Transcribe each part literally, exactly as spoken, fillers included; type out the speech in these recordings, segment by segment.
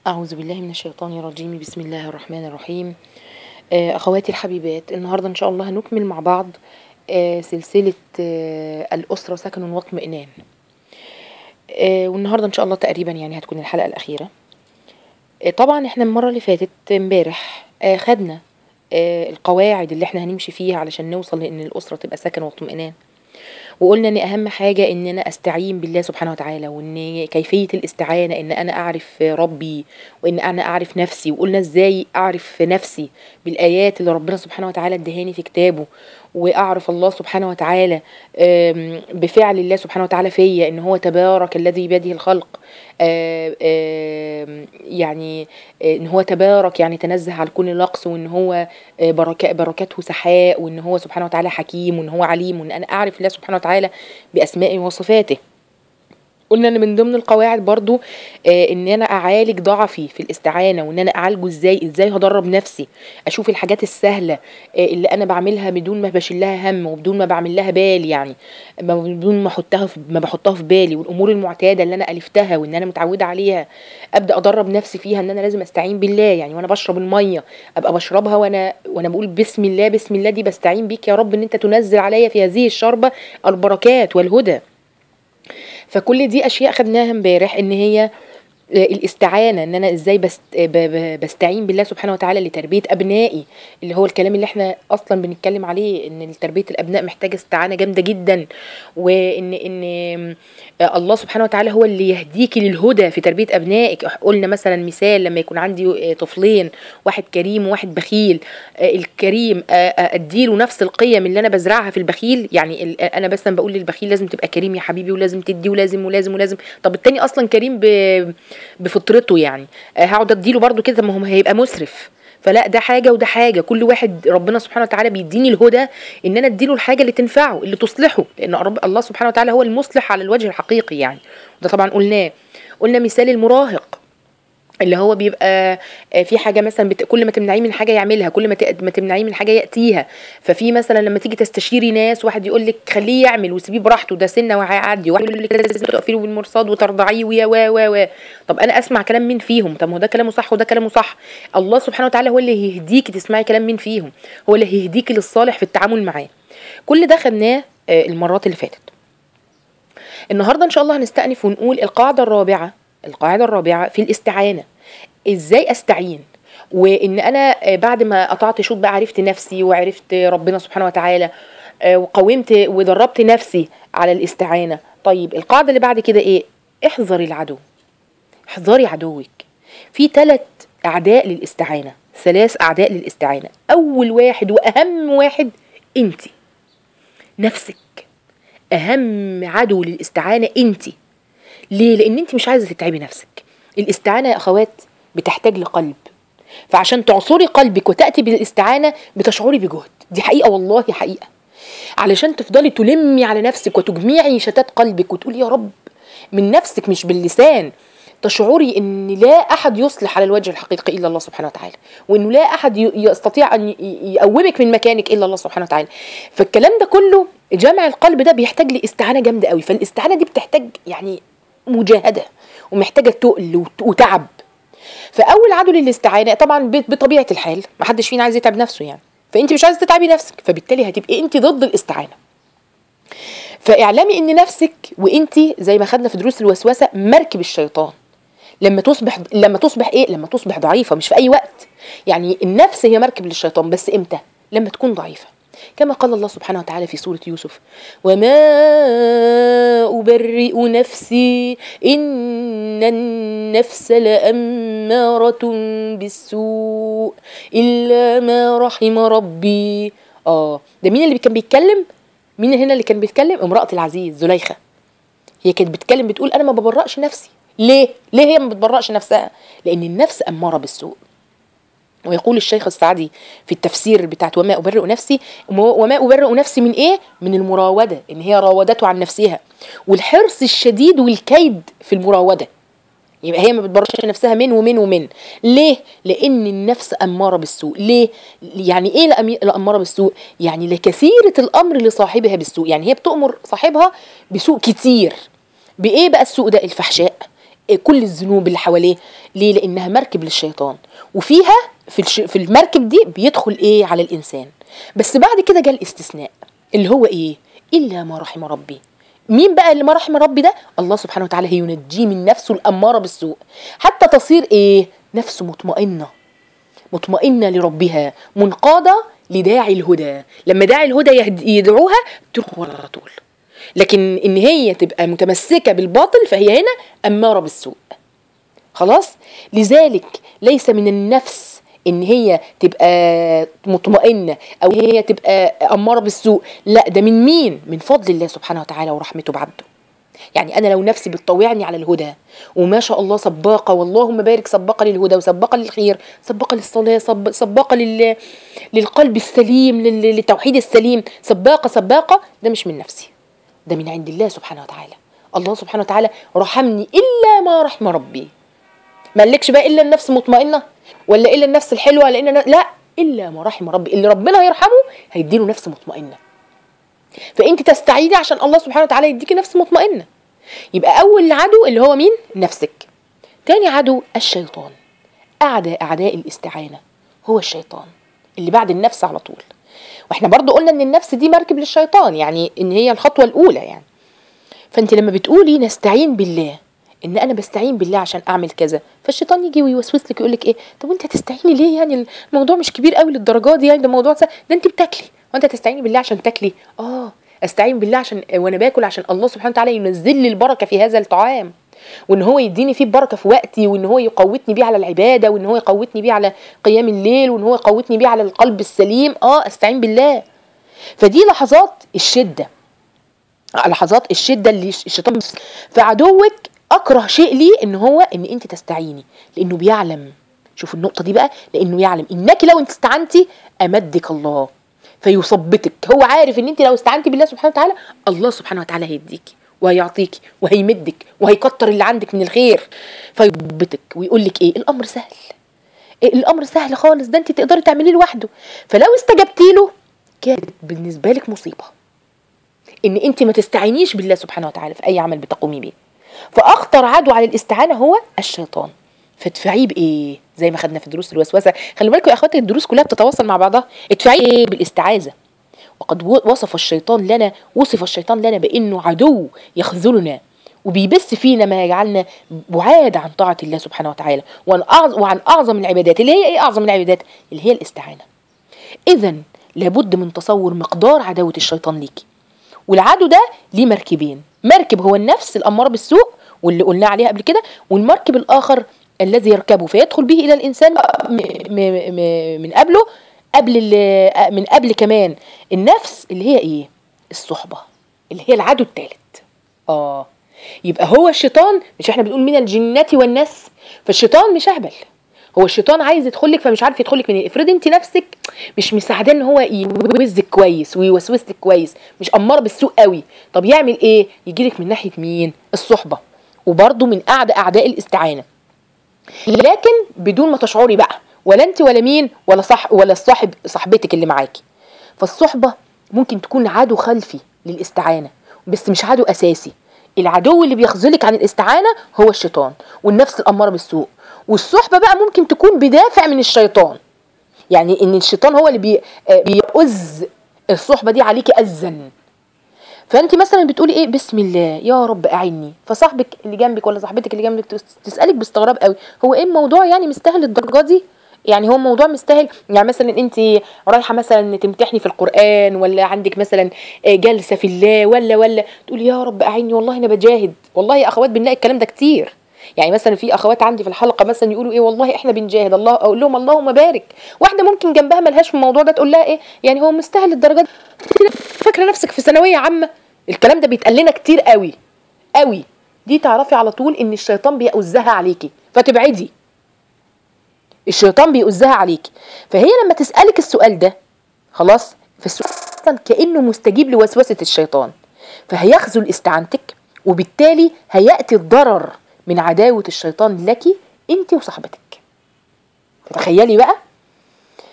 أعوذ بالله من الشيطان الرجيم. بسم الله الرحمن الرحيم. آه، أخواتي الحبيبات، النهاردة إن شاء الله هنكمل مع بعض آه، سلسلة آه، الأسرة سكن واطمئنان. آه، والنهاردة إن شاء الله تقريبا يعني هتكون الحلقة الأخيرة. آه، طبعا احنا المرة اللي فاتت امبارح آه، خدنا آه، القواعد اللي احنا هنمشي فيها علشان نوصل لأن الأسرة تبقى سكن واطمئنان، وقلنا ان اهم حاجة ان انا استعين بالله سبحانه وتعالى، وان كيفية الاستعانة ان انا اعرف ربي وان انا اعرف نفسي. وقلنا ازاي اعرف نفسي بالايات اللي ربنا سبحانه وتعالى ادهاني في كتابه، واعرف الله سبحانه وتعالى آم، بفعل الله سبحانه وتعالى فيا، ان هو تبارك الذي بيده الخلق. آم، آم، يعني آه، ان هو تبارك يعني تنزه عن كل نقص، وان هو آه، بركا- بركاته سحاء، وان هو سبحانه وتعالى حكيم، وان هو عليم، وان انا اعرف الله سبحانه وتعالى باسمائه وصفاته. قلنا ان من ضمن القواعد برضو آه ان انا اعالج ضعفي في الاستعانة، وان انا اعالجه ازاي ازاي هدرب نفسي اشوف الحاجات السهلة آه اللي انا بعملها بدون ما بشيل لها هم، وبدون ما بعمل لها بال، يعني ما- بدون ما احطها في ما بحطها في بالي، والامور المعتادة اللي انا الفتها وان انا متعودة عليها ابدا ادرب نفسي فيها، ان انا لازم استعين بالله. يعني وانا بشرب المية ابقى بشربها وانا وانا بقول بسم الله بسم الله، دي بستعين بيك يا رب ان انت تنزل عليا في هذه الشربة البركات والهدى. فكل دي اشياء خدناها امبارح، ان هي الاستعانة، ان انا ازاي بست ب- ب- بستعين بالله سبحانه وتعالى لتربية ابنائي، اللي هو الكلام اللي احنا اصلا بنتكلم عليه، ان تربية الابناء محتاجة استعانة جامدة جدا. وان ان الله سبحانه وتعالى هو اللي يهديكي للهدى في تربية ابنائك. قلنا مثلا مثال لما يكون عندي طفلين، واحد كريم وواحد بخيل. الكريم اديله نفس القيم اللي انا بزرعها في البخيل، يعني ال- انا بس بقول للبخيل لازم تبقى كريم يا حبيبي، ولازم تدي، ولازم ولازم ولازم. طب التاني اصلا كريم ب بفطرته، يعني آه، هقعد اديله برضو كده؟ ما هو هيبقى مسرف. فلا، ده حاجه وده حاجه، كل واحد ربنا سبحانه وتعالى بيديني الهدى ان انا اديله الحاجه اللي تنفعه اللي تصلحه، لان رب الله سبحانه وتعالى هو المصلح على الوجه الحقيقي يعني. وده طبعا قلناه. قلنا مثال المراهق اللي هو بيبقى آه، في حاجه مثلا بت... كل ما تمنعيه من حاجه يعملها، كل ما, ت... ما تمنعيه من حاجه ياتيها. ففي مثلا لما تيجي تستشيري ناس، واحد يقول لك خليه يعمل وسيبيه براحته ده سنه وهيعدي، واحد يقول لك لازم تقفي له بالمرصاد وترضعيه ويا و و و طب انا اسمع كلام مين فيهم؟ طب ما هو ده كلامه صح وده كلامه صح. الله سبحانه وتعالى هو اللي هيهديكي تسمعي كلام مين فيهم، هو اللي هيهديكي للصالح في التعامل معاه. كل ده خدناه آه، المرات اللي فاتت. النهارده ان شاء الله هنستأنف ونقول القاعده الرابعه. القاعده الرابعه في الاستعانه، ازاي استعين. وان انا آه، بعد ما قطعت شوط بقى عرفت نفسي وعرفت ربنا سبحانه وتعالى، آه، وقومت ودربت نفسي على الاستعانة. طيب القاعدة اللي بعد كده ايه؟ احذري العدو. احذري عدوك. في ثلاث اعداء للاستعانة، ثلاث اعداء للاستعانة. اول واحد واهم واحد انتي، نفسك. اهم عدو للاستعانة انتي. ليه؟ لان انتي مش عايزة تتعبي نفسك. الاستعانة يا اخوات بتحتاج لقلب، فعشان تعصري قلبك وتأتي بالاستعانة بتشعري بجهد، دي حقيقة والله حقيقة. علشان تفضلي تلمي على نفسك وتجمعي شتات قلبك وتقولي يا رب من نفسك مش باللسان، تشعري ان لا احد يصلح على الوجه الحقيقي الا الله سبحانه وتعالى، وانه لا احد ي- يستطيع ان ي- يقومك من مكانك الا الله سبحانه وتعالى. فالكلام ده كله، جمع القلب ده بيحتاج لاستعانة جامدة قوي. فالاستعانة دي بتحتاج يعني مجاهدة، ومحتاجة تقل وت- وتعب. فاول عدو للاستعانه طبعا ب- بطبيعه الحال ما حدش فينا عايز يتعب نفسه يعني، فانت مش عايزه تتعبي نفسك، فبالتالي هتبقي انت ضد الاستعانه. فاعلمي ان نفسك وانت زي ما خدنا في دروس الوسوسه مركب الشيطان. لما تصبح لما تصبح ايه؟ لما تصبح ضعيفه، مش في اي وقت. يعني النفس هي مركب للشيطان، بس امتى؟ لما تكون ضعيفه. كما قال الله سبحانه وتعالى في سورة يوسف: وما أبرئ نفسي إن النفس لأمارة بالسوء إلا ما رحم ربي. آه ده مين اللي كان بيتكلم؟ مين هنا اللي كان بيتكلم؟ امرأة العزيز زليخة. هي كانت بتتكلم بتقول أنا ما ببرأش نفسي. ليه؟ ليه هي ما بتبرأش نفسها؟ لأن النفس أمارة بالسوء. ويقول الشيخ السعدي في التفسير بتاعت وما أبرئ نفسي: وما أبرئ نفسي من إيه؟ من المراودة، إن هي راودته عن نفسها، والحرص الشديد والكيد في المراودة. يبقى هي ما بتبرش نفسها من ومن ومن. ليه؟ لأن النفس أمارة بالسوء. ليه؟ يعني إيه لأمارة بالسوء؟ يعني لكثيرة الأمر لصاحبها بالسوء، يعني هي بتأمر صاحبها بسوء كتير. بإيه بقى السوء ده؟ الفحشاء، كل الذنوب اللي حواليه. ليه؟ لانها مركب للشيطان، وفيها في الش... في المركب دي بيدخل ايه على الانسان. بس بعد كده جاء الاستثناء اللي هو ايه؟ الا ما رحم ربي. مين بقى اللي ما رحم ربي ده؟ الله سبحانه وتعالى هينجيه من نفسه الاماره بالسوء، حتى تصير ايه؟ نفسه مطمئنه، مطمئنه لربها، منقاده لداعي الهدى. لما داعي الهدى يدعوها تروح على طول. لكن ان هي تبقى متمسكه بالباطل فهي هنا اماره بالسوء. خلاص؟ لذلك ليس من النفس ان هي تبقى مطمئنه او هي تبقى اماره بالسوء، لا، ده من مين؟ من فضل الله سبحانه وتعالى ورحمته بعبده. يعني انا لو نفسي بتطوعني على الهدى وما شاء الله سباقه، واللهم بارك، سباقه للهدى وسباقه للخير، سباقه للصلاه، سب... سباقه لل... للقلب السليم، لل... للتوحيد السليم، سباقه سباقه، ده مش من نفسي، ده من عند الله سبحانه وتعالى. الله سبحانه وتعالى رحمني الا ما رحم ربي. ما قالكش بقى الا النفس مطمئنه ولا الا النفس الحلوه ولا إلا لا، الا ما رحم ربي. اللي ربنا هيرحمه هيديله نفس مطمئنه. فانت تستعيني عشان الله سبحانه وتعالى يديكي نفس مطمئنه. يبقى اول عدو اللي هو مين؟ نفسك. تاني عدو الشيطان. اعداء اعداء الاستعانه هو الشيطان اللي بعد النفس على طول. واحنا برضو قلنا ان النفس دي مركب للشيطان، يعني ان هي الخطوه الاولى يعني. فانت لما بتقولي نستعين بالله، ان انا بستعين بالله عشان اعمل كذا، فالشيطان يجي ويوسوس لك يقول لك ايه؟ طب وانت هتستعيني ليه؟ يعني الموضوع مش كبير قوي للدرجه دي، يعني ده موضوع سهل، ده انت بتاكلي وانت هتستعيني بالله عشان تاكلي. اه استعين بالله عشان وانا باكل عشان الله سبحانه وتعالى ينزل لي البركه في هذا الطعام، وان هو يديني فيه بركه في وقتي، وان هو يقوتني بيه على العباده، وان هو يقوتني بيه على قيام الليل، وان هو يقوتني بيه على القلب السليم. اه استعين بالله. فدي لحظات الشده، لحظات الشده اللي الشيطان. فعدوك اكره شيء ليه ان هو ان انت تستعيني، لانه بيعلم. شوف النقطه دي بقى، لانه يعلم انك لو انت استعنتي امدك الله فيثبتك. هو عارف ان انت لو استعنتي بالله سبحانه وتعالى الله سبحانه وتعالى هيديكي وهيعطيكي وهيمدك وهيكتر اللي عندك من الخير، فيثبتك ويقول لك ايه؟ الامر سهل، إيه الامر سهل خالص، ده انت تقدري تعمليه لوحده. فلو استجبتي له كانت بالنسبه لك مصيبه ان انت ما تستعينيش بالله سبحانه وتعالى في اي عمل بتقومي بيه. فاخطر عدو على الاستعانه هو الشيطان. فادفعيه بايه؟ زي ما خدنا في دروس الوسوسه. خلي بالكم يا اخواتي الدروس كلها بتتواصل مع بعضها. ادفعيه ايه؟ بالاستعاذه. وقد وصف الشيطان لنا وصف الشيطان لنا بانه عدو يخذلنا وبيبث فينا ما يجعلنا بعاد عن طاعه الله سبحانه وتعالى وعن اعظم العبادات. اللي هي ايه اعظم العبادات؟ اللي هي الاستعانه. اذا لابد من تصور مقدار عداوه الشيطان ليكي. والعدو ده ليه مركبين، مركب هو النفس الأمارة بالسوء واللي قلنا عليها قبل كده، والمركب الآخر الذي يركبه فيدخل به إلى الإنسان من قبله، قبل من قبل كمان النفس اللي هي إيه؟ الصحبة، اللي هي العدو الثالث. آه يبقى هو الشيطان، مش احنا بنقول من الجنة والناس، فالشيطان مش أهبل، هو الشيطان عايز يدخلك فمش عارف يدخلك منين. افرض انت نفسك مش مساعده ان هو يوزك كويس ويوسوسك كويس، مش اماره بالسوء قوي، طب يعمل ايه؟ يجيلك من ناحيه مين؟ الصحبه، وبرده من اعداء اعداء الاستعانه، لكن بدون ما تشعري بقى، ولا انت ولا مين ولا صح ولا الصاحب صاحبتك اللي معاكي. فالصحبه ممكن تكون عدو خلفي للاستعانه بس مش عدو اساسي. العدو اللي بيخذلك عن الاستعانه هو الشيطان والنفس الاماره بالسوء. والصحبه بقى ممكن تكون بدافع من الشيطان، يعني ان الشيطان هو اللي بي بيؤذ الصحبه دي عليكي اذًا. فانت مثلا بتقولي ايه؟ بسم الله يا رب اعني، فصاحبك اللي جنبك ولا صاحبتك اللي جنبك تسالك باستغراب قوي، هو ايه الموضوع؟ يعني مستاهل الدرجه دي؟ يعني هو موضوع مستاهل؟ يعني مثلا انت رايحه مثلا تمتحني في القران، ولا عندك مثلا جلسه في الله، ولا ولا تقولي يا رب اعني والله انا بجاهد. والله يا اخوات بنلاقي الكلام ده كتير. يعني مثلا في اخوات عندي في الحلقه مثلا يقولوا ايه؟ والله احنا بنجاهد. الله اقول لهم اللهم بارك. واحده ممكن جنبها ملهاش في الموضوع ده تقول لها ايه؟ يعني هو مستاهل الدرجه دي؟ فاكره نفسك في ثانويه عامه؟ الكلام ده بيتقال لنا كتير قوي قوي. دي تعرفي على طول ان الشيطان بيؤذها عليكي فتبعدي. الشيطان بيؤذها عليكي. فهي لما تسالك السؤال ده خلاص، فالسؤال كانه مستجيب لوسوسه الشيطان، فهيخذل استعانتك، وبالتالي هياتي الضرر من عداوه الشيطان لك انت وصاحبتك. فتخيلي بقى.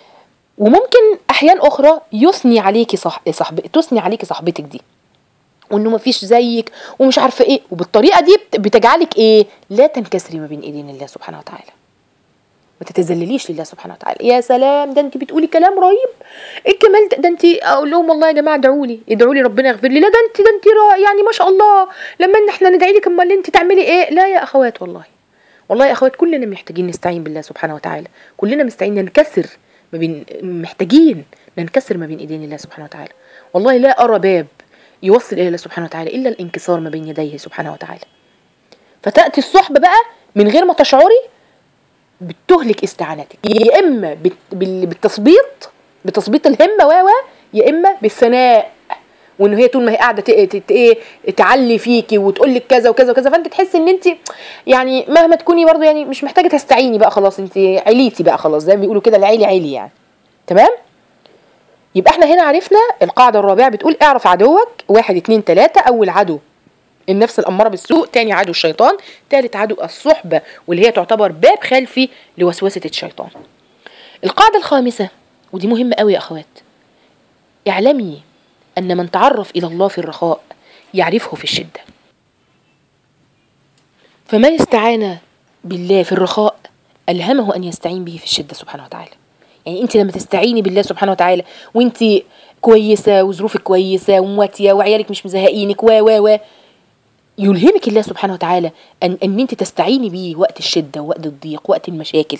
وممكن احيان اخرى يثني عليكي صح... صاحب تثني عليكي صاحبتك دي، وانه مفيش زيك ومش عارفه ايه، وبالطريقه دي بتجعلك ايه؟ لا تنكسري ما بين ايدين الله سبحانه وتعالى، ما تتذلليش لله سبحانه وتعالى. يا سلام، ده انت بتقولي كلام رهيب، ايه الجمال ده؟ ده انت اقول لهم والله يا جماعه ادعوا لي ادعوا لي ربنا يغفر لي. لا ده انت ده انت يعني ما شاء الله، لما ان احنا ندعي لك امال انت تعملي ايه؟ لا يا اخوات، والله والله يا اخوات كلنا محتاجين نستعين بالله سبحانه وتعالى، كلنا مستعين ننكسر ما بين، محتاجين ننكسر ما بين ايدين الله سبحانه وتعالى. والله لا ارى باب يوصل الى الله سبحانه وتعالى الا الانكسار ما بين يديه سبحانه وتعالى. فتاتي الصحبه بقى من غير ما تشعري بتهلك استعانتك، يا اما بالتثبيط، بتثبيط الهمه و يا اما بالثناء، وان هي طول ما هي قاعده ايه تعلي فيكي وتقول لك كذا وكذا وكذا، فانت تحسي ان انت يعني مهما تكوني برضو يعني مش محتاجه تستعيني بقى، خلاص انت عليتي بقى، خلاص زي ما بيقولوا كده العيلي عيلي يعني. تمام؟ يبقى احنا هنا عرفنا القاعده الرابعه بتقول اعرف عدوك، واحد اتنين تلاته. اول عدو النفس الأمارة بالسوء، تاني عدو الشيطان، تالت عدو الصحبة واللي هي تعتبر باب خلفي لوسوسة الشيطان. القاعدة الخامسة ودي مهمة قوي يا أخوات، اعلمي أن من تعرف إلى الله في الرخاء يعرفه في الشدة. فمن استعان بالله في الرخاء ألهمه أن يستعين به في الشدة سبحانه وتعالى. يعني أنت لما تستعيني بالله سبحانه وتعالى وأنت كويسة وظروفك كويسة ومواتية وعيالك مش مزهقينك و و و يلهمك الله سبحانه وتعالى أن, أن أنت تستعيني به وقت الشدة ووقت الضيق وقت المشاكل،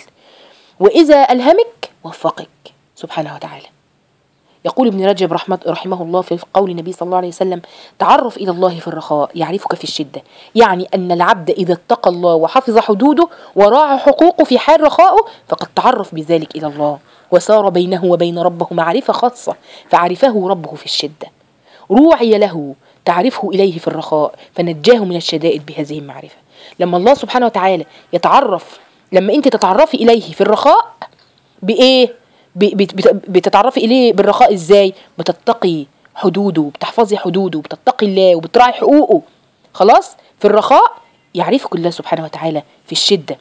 وإذا ألهمك وفقك سبحانه وتعالى. يقول ابن رجب رحمه, رحمه الله في قول النبي صلى الله عليه وسلم تعرف إلى الله في الرخاء يعرفك في الشدة، يعني أن العبد إذا اتقى الله وحفظ حدوده وراعى حقوقه في حال رخائه فقد تعرف بذلك إلى الله وصار بينه وبين ربه معرفة خاصة فعرفه ربه في الشدة. روعي له تعرفه إليه في الرخاء فنجاه من الشدائد بهذه المعرفة. لما الله سبحانه وتعالى يتعرف، لما أنت تتعرفي إليه في الرخاء بإيه؟ بتتعرفي إليه بالرخاء إزاي؟ بتتقي حدوده، بتحفظي حدوده، بتتقي الله وبتراعي حقوقه. خلاص؟ في الرخاء يعرفك الله سبحانه وتعالى في الشدة،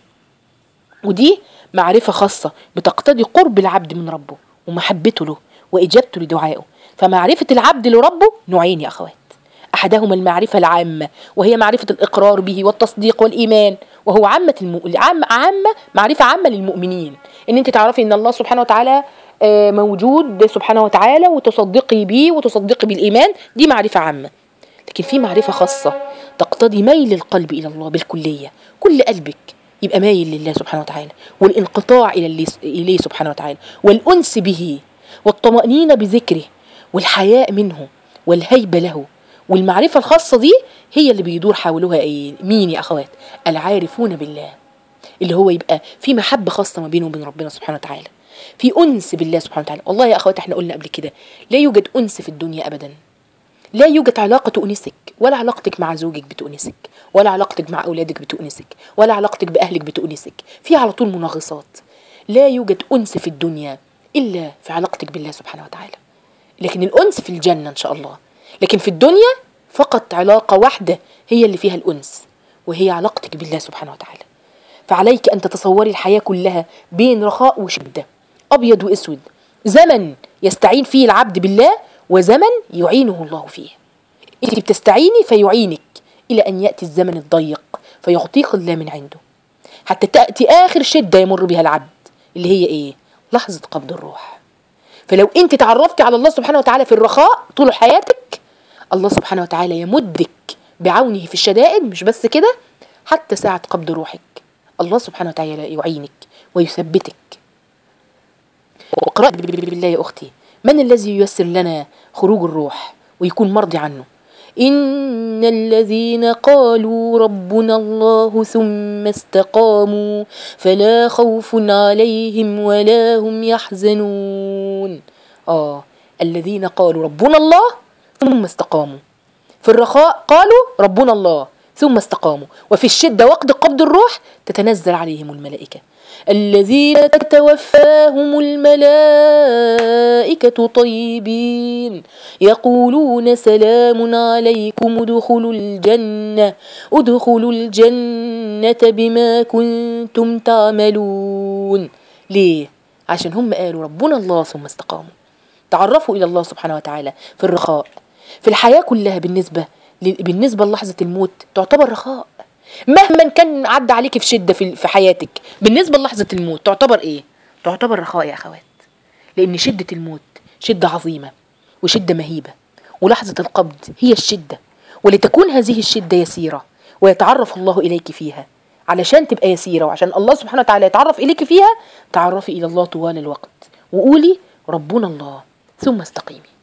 ودي معرفة خاصة بتقتضي قرب العبد من ربه ومحبته له وإجابته لدعائه. فمعرفة العبد لربه نوعين يا أخوات، أحدهما المعرفة العامة وهي معرفة الإقرار به والتصديق والإيمان، وهو عامة الم... عامة عامة معرفة عامة للمؤمنين، إن أنت تعرفي إن الله سبحانه وتعالى موجود سبحانه وتعالى وتصدقي به وتصدقي بالإيمان، دي معرفة عامة. لكن في معرفة خاصة تقتضي ميل القلب إلى الله بالكلية، كل قلبك يبقى مايل لله سبحانه وتعالى، والانقطاع إلى إليه سبحانه وتعالى، والأنس به، والطمأنينة بذكره، والحياء منه، والهيبة له. والمعرفة الخاصة دي هي اللي بيدور حولها ايه؟ مين يا أخوات؟ العارفون بالله، اللي هو يبقى في محبة خاصة ما بينه وبين ربنا سبحانه وتعالى، في أنس بالله سبحانه وتعالى. والله يا أخوات احنا قلنا قبل كده لا يوجد أنس في الدنيا أبدا، لا يوجد علاقة تؤنسك، ولا علاقتك مع زوجك بتؤنسك، ولا علاقتك مع أولادك بتؤنسك، ولا علاقتك بأهلك بتؤنسك، في على طول مناغصات. لا يوجد أنس في الدنيا إلا في علاقتك بالله سبحانه وتعالى، لكن الأنس في الجنة إن شاء الله. لكن في الدنيا فقط علاقة واحدة هي اللي فيها الأنس، وهي علاقتك بالله سبحانه وتعالى. فعليك أن تتصوري الحياة كلها بين رخاء وشدة، أبيض وأسود، زمن يستعين فيه العبد بالله وزمن يعينه الله فيه. أنت بتستعيني فيعينك إلى أن يأتي الزمن الضيق فيعطيك الله من عنده، حتى تأتي آخر شدة يمر بها العبد اللي هي إيه؟ لحظة قبض الروح. فلو أنت تعرفتي على الله سبحانه وتعالى في الرخاء طول حياتك، الله سبحانه وتعالى يمدك بعونه في الشدائد، مش بس كده، حتى ساعة قبض روحك الله سبحانه وتعالى يعينك ويثبتك. واقرأ بالله يا أختي، من الذي ييسر لنا خروج الروح ويكون مرضي عنه؟ إن الذين قالوا ربنا الله ثم استقاموا فلا خوف عليهم ولا هم يحزنون. آه الذين قالوا ربنا الله ثم استقاموا، في الرخاء قالوا ربنا الله ثم استقاموا، وفي الشدة وقت قبض الروح تتنزل عليهم الملائكة الذين تتوفاهم الملائكة طيبين يقولون سلام عليكم ادخلوا الجنة ادخلوا الجنة بما كنتم تعملون. ليه؟ عشان هم قالوا ربنا الله ثم استقاموا، تعرفوا إلى الله سبحانه وتعالى في الرخاء. في الحياة كلها بالنسبة بالنسبة للحظة الموت تعتبر رخاء. مهما كان عدى عليك في شدة في حياتك، بالنسبة للحظة الموت تعتبر ايه؟ تعتبر رخاء يا اخوات. لان شدة الموت شدة عظيمة وشدة مهيبة، ولحظة القبض هي الشدة، ولتكون هذه الشدة يسيرة ويتعرف الله إليك فيها. علشان تبقى يسيرة وعشان الله سبحانه وتعالى يتعرف إليك فيها، تعرفي إلى الله طوال الوقت وقولي ربنا الله ثم استقيمي.